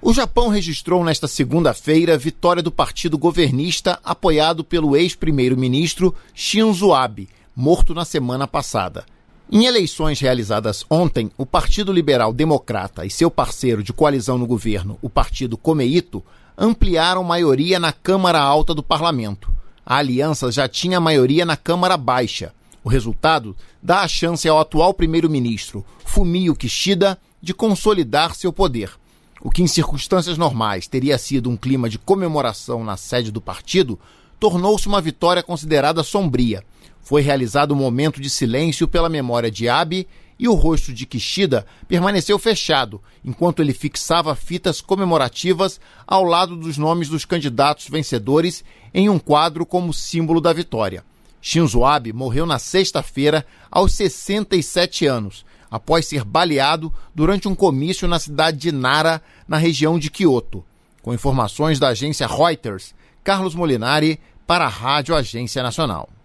O Japão registrou nesta segunda-feira a vitória do partido governista apoiado pelo ex-primeiro-ministro Shinzo Abe, morto na semana passada. Em eleições realizadas ontem, o Partido Liberal Democrata e seu parceiro de coalizão no governo, o Partido Komeito, ampliaram maioria na Câmara Alta do Parlamento. A aliança já tinha maioria na Câmara Baixa. O resultado dá a chance ao atual primeiro-ministro, Fumio Kishida, de consolidar seu poder. O que em circunstâncias normais teria sido um clima de comemoração na sede do partido, tornou-se uma vitória considerada sombria. Foi realizado um momento de silêncio pela memória de Abe e o rosto de Kishida permaneceu fechado, enquanto ele fixava fitas comemorativas ao lado dos nomes dos candidatos vencedores em um quadro como símbolo da vitória. Shinzo Abe morreu na sexta-feira, aos 67 anos, após ser baleado durante um comício na cidade de Nara, na região de Kyoto. Com informações da agência Reuters, Carlos Molinari para a Rádio Agência Nacional.